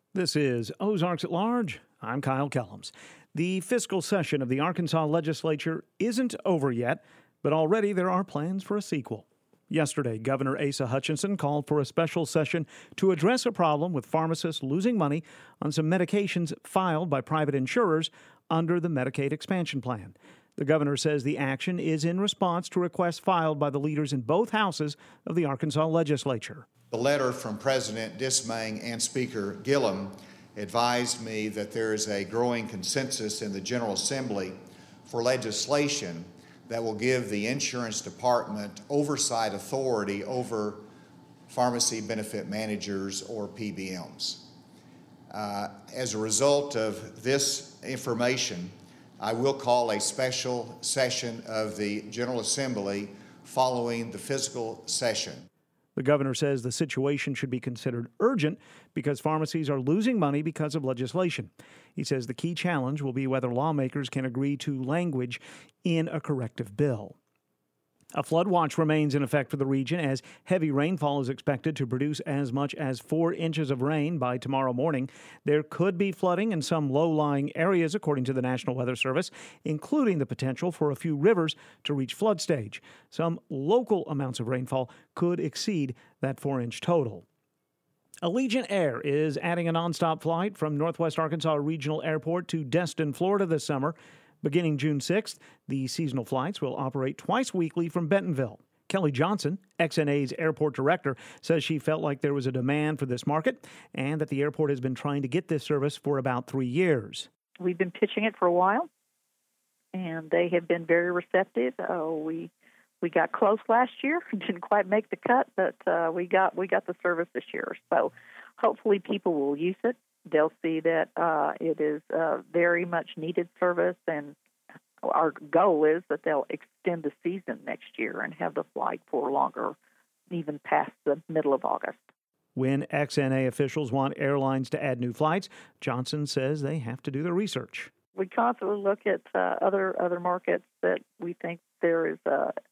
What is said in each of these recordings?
This is Ozarks at Large. I'm Kyle Kellums. The fiscal session of the Arkansas legislature isn't over yet, but already there are plans for a sequel. Yesterday, Governor Asa Hutchinson called for a special session to address a problem with pharmacists losing money on some medications filed by private insurers under the Medicaid expansion plan. The governor says the action is in response to requests filed by the leaders in both houses of the Arkansas legislature. The letter from President Dismang and Speaker Gillum advised me that there is a growing consensus in the General Assembly for legislation that will give the insurance department oversight authority over pharmacy benefit managers or PBMs. As a result of this information, I will call a special session of the General Assembly following the fiscal session. The governor says the situation should be considered urgent because pharmacies are losing money because of legislation. He says the key challenge will be whether lawmakers can agree to language in a corrective bill. A flood watch remains in effect for the region as heavy rainfall is expected to produce as much as 4 inches of rain by tomorrow morning. There could be flooding in some low-lying areas, according to the National Weather Service, including the potential for a few rivers to reach flood stage. Some local amounts of rainfall could exceed that 4-inch total. Allegiant Air is adding a nonstop flight from Northwest Arkansas Regional Airport to Destin, Florida this summer. Beginning June 6th, the seasonal flights will operate twice weekly from Bentonville. Kelly Johnson, XNA's airport director, says she felt like there was a demand for this market and that the airport has been trying to get this service for about 3 years. We've been pitching it for a while, and they have been very receptive. We got close last year, didn't quite make the cut, but we got the service this year. So hopefully people will use it. They'll see that it is a very much needed service, and our goal is that they'll extend the season next year and have the flight for longer, even past the middle of August. When XNA officials want airlines to add new flights, Johnson says they have to do their research. We constantly look at other markets that we think there is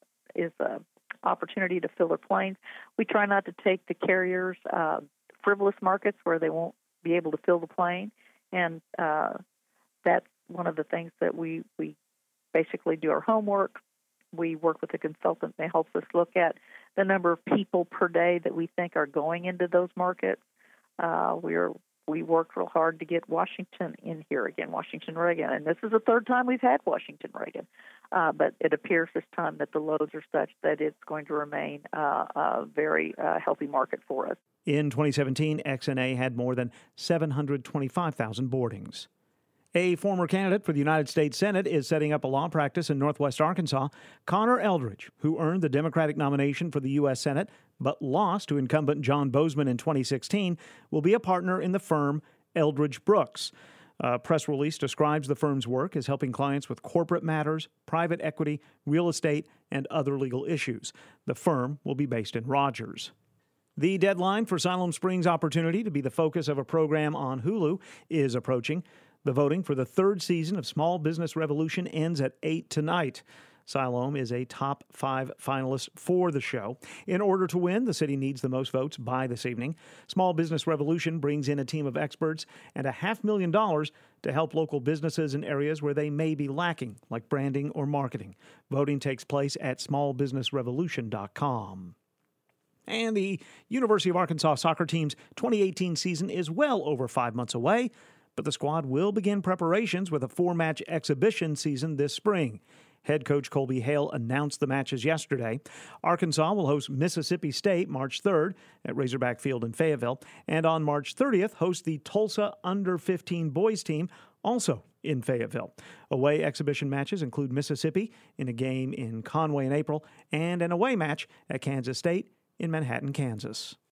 a opportunity to fill their planes. We try not to take the carriers' frivolous markets where they won't be able to fill the plane, and that's one of the things that we basically do our homework. We work with a consultant that helps us look at the number of people per day that we think are going into those markets. We worked real hard to get Washington in here again, Washington-Reagan, and this is the third time we've had Washington-Reagan. But it appears this time that the loads are such that it's going to remain a very healthy market for us. In 2017, XNA had more than 725,000 boardings. A former candidate for the United States Senate is setting up a law practice in Northwest Arkansas. Connor Eldridge, who earned the Democratic nomination for the U.S. Senate but lost to incumbent John Bozeman in 2016, will be a partner in the firm Eldridge Brooks. A press release describes the firm's work as helping clients with corporate matters, private equity, real estate, and other legal issues. The firm will be based in Rogers. The deadline for Siloam Springs' opportunity to be the focus of a program on Hulu is approaching. The voting for the third season of Small Business Revolution ends at 8 tonight. Siloam is a top 5 finalist for the show. In order to win, the city needs the most votes by this evening. Small Business Revolution brings in a team of experts and $500,000 to help local businesses in areas where they may be lacking, like branding or marketing. Voting takes place at smallbusinessrevolution.com. And the University of Arkansas soccer team's 2018 season is well over 5 months away, but the squad will begin preparations with a 4-match exhibition season this spring. Head coach Colby Hale announced the matches yesterday. Arkansas will host Mississippi State March 3rd at Razorback Field in Fayetteville, and on March 30th host the Tulsa Under-15 boys team, also in Fayetteville. Away exhibition matches include Mississippi in a game in Conway in April and an away match at Kansas State in Manhattan, Kansas.